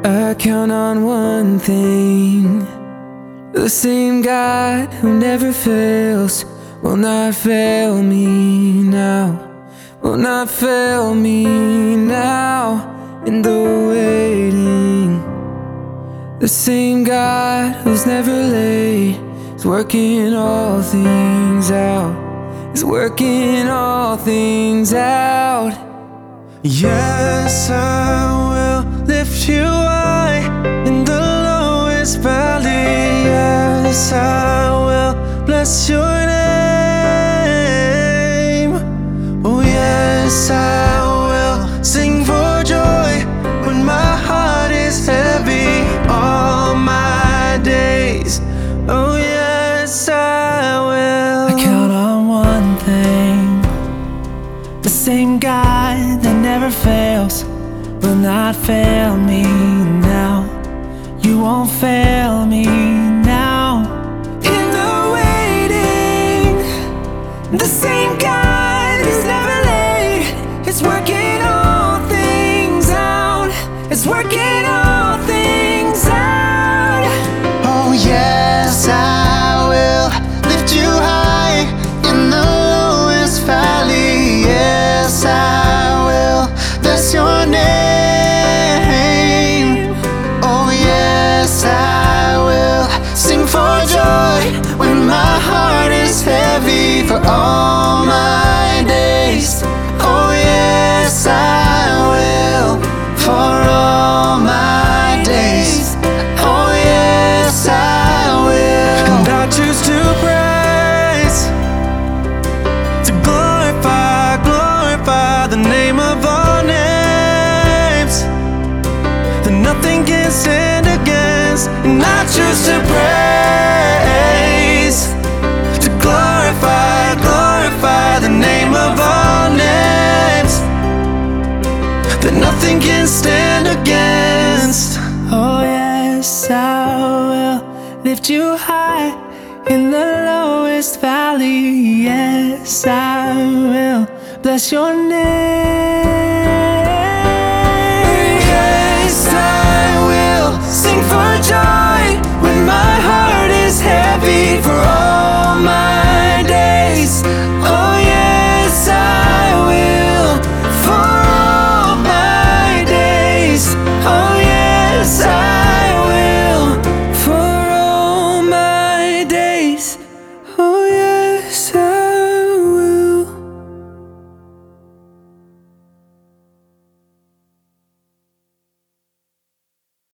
I count on one thing: the same God who never fails will not fail me now, will not fail me now in the waiting. The same God who's never late is working all things out, is working all things out. Yes, I will lift you high in the lowest valley. Yes, I will bless your name. Oh yes, I will sing for joy when my heart is heavy all my days. Oh yes, I will. I count on one thing: the same God that never fails will not fail me now. You won't fail me now. In the waiting, the same God is never late. It's working all things out. It's working all things out. Oh yes, I will lift you high in the lowest valley. Yes, I will bless your name. Oh yes, I will sing for joy when my heart is heavy for all my days. Oh yes, I will for all my days. Oh yes, I will. And I choose to praise, to glorify, glorify the name of all names that nothing can stand against. And I choose to praise, to glorify, glorify the name of all names that nothing can stand against. Oh yes, I will lift you high in the lowest valley. Yes, I will bless your name. Yes, I will sing for joy when my heart is heavy for